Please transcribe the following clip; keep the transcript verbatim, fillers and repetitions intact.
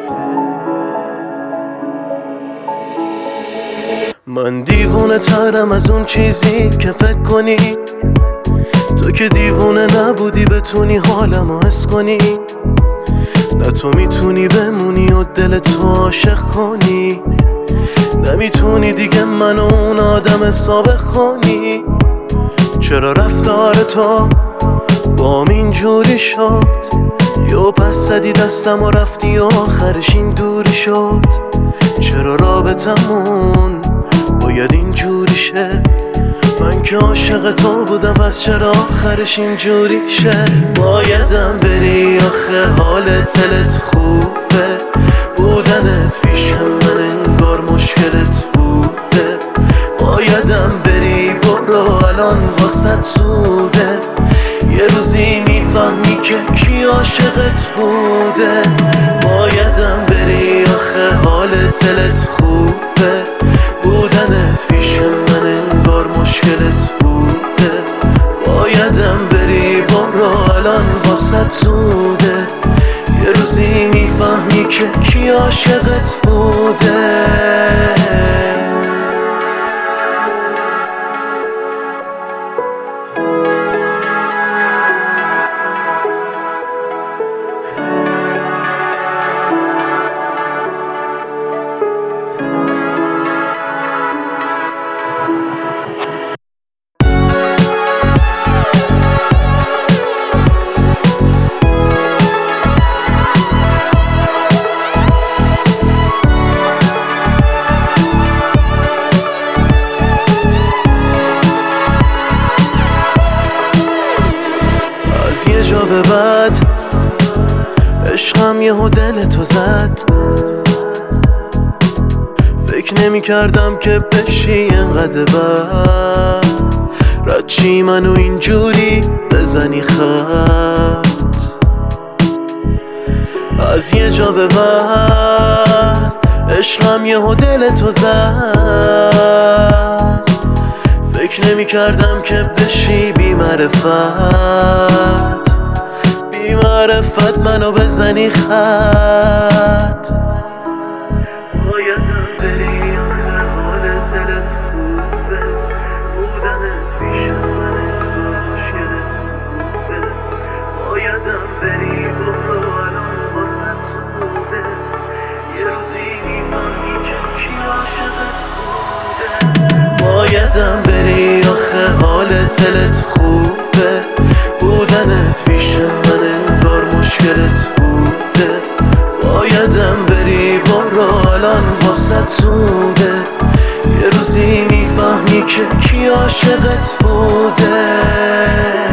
من دیوونه ترم از اون چیزی که فکر کنی، تو که دیوونه نبودی بتونی حالمو حس کنی. نه تو میتونی بمونی و دل تو عاشق کنی، نمیتونی دیگه منو اون آدم سابق کنی. چرا رفتار تو با اینجوری شد؟ یا پس زدی دستم و رفتی و آخرش این دوری شد؟ چرا رابطمون باید اینجوری شه؟ من که عاشق تو بودم، پس چرا آخرش اینجوری شه؟ بایدم بری آخه حال دلت خوبه، بودنت پیش من انگار مشکلت بوده. بایدم بری برو الان واسه سوده، یه روزی میفهمی که کی عاشقت بوده. بایدم بری آخه حال دلت خوبه، بودنت پیش من انگار مشکلت بوده. بایدم بری برو الان واسه سوده، یه روزی میفهمی که کی عاشقت بوده. از یه جا به بعد عشقم یهو دل تو زد، فکر نمی کردم که بشی اینقدر بد، رد چی منو اینجوری بزنی خط. از یه جا به بعد عشقم یهو دل تو زد، فکر نمی کردم که بشی بی معرفت، بی معرفت منو بزنی خط. بایدم بری آخه حال دلت خوبه، بودنت پیش من انگار مشکلت بوده. بایدم بری برو الان واسه سوده، یه روزی میفهمی که کی عاشقت بوده. بایدم بری آخه حال دلت خوبه، بودنت پیش من انگار مشکلت بوده. بایدم بری برو الان واسه سوده، یه روزی میفهمی که کی عاشقت بوده.